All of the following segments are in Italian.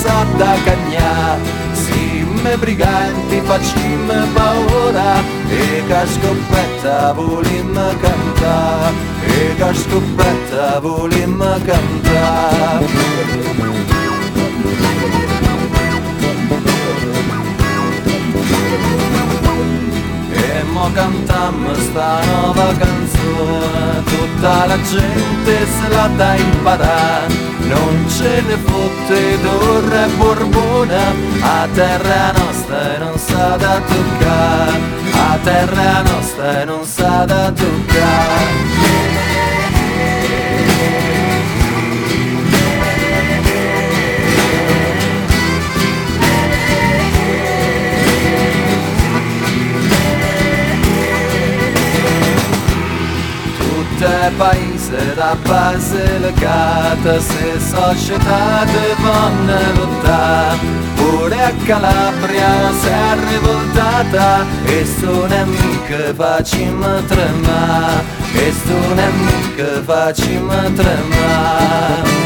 sa da cagnà. Simme briganti faccimme paura e che scoppetta volimmo cantare, e che scoppetta volimmo cantare. Mo cantammo sta nuova canzone, tutta la gente se la da imparare, non ce ne fotte d'orre borbona, a terra nostra non sa da toccare, a terra nostra non sa da toccare. Paese da Basilicata, se società devono lottare, pure a Calabria si è rivoltata, e sto nemico facciamo tremare, e sto nemico facciamo tremare.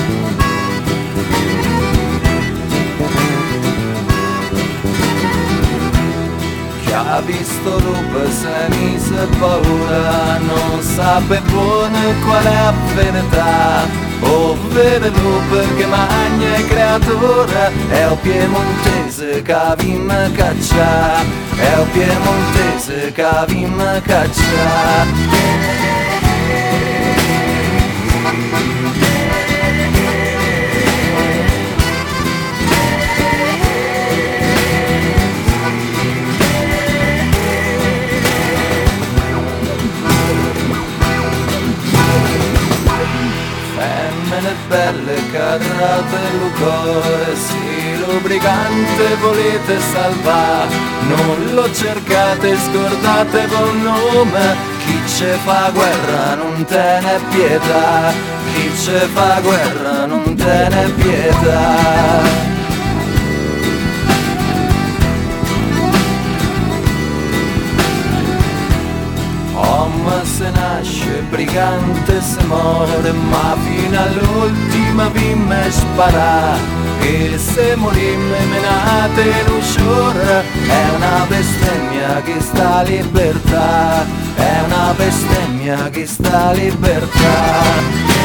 Ha visto lupo se mise paura, non sape buono qual è la verità, o vede lupo che mangia creatura, è il piemontese che vim caccia, è il piemontese che vim caccia. Femmine belle cadrate lucore, sì lubricante volete salvare, non lo cercate, scordate col nome, chi ce fa guerra non te ne pietà, chi ce fa guerra non te ne pietà. Uomo se nasce, brigante se muore, ma fino all'ultima vimme sparà, e se morimme menate l'usciore, è una bestemmia che sta libertà, è una bestemmia che sta libertà.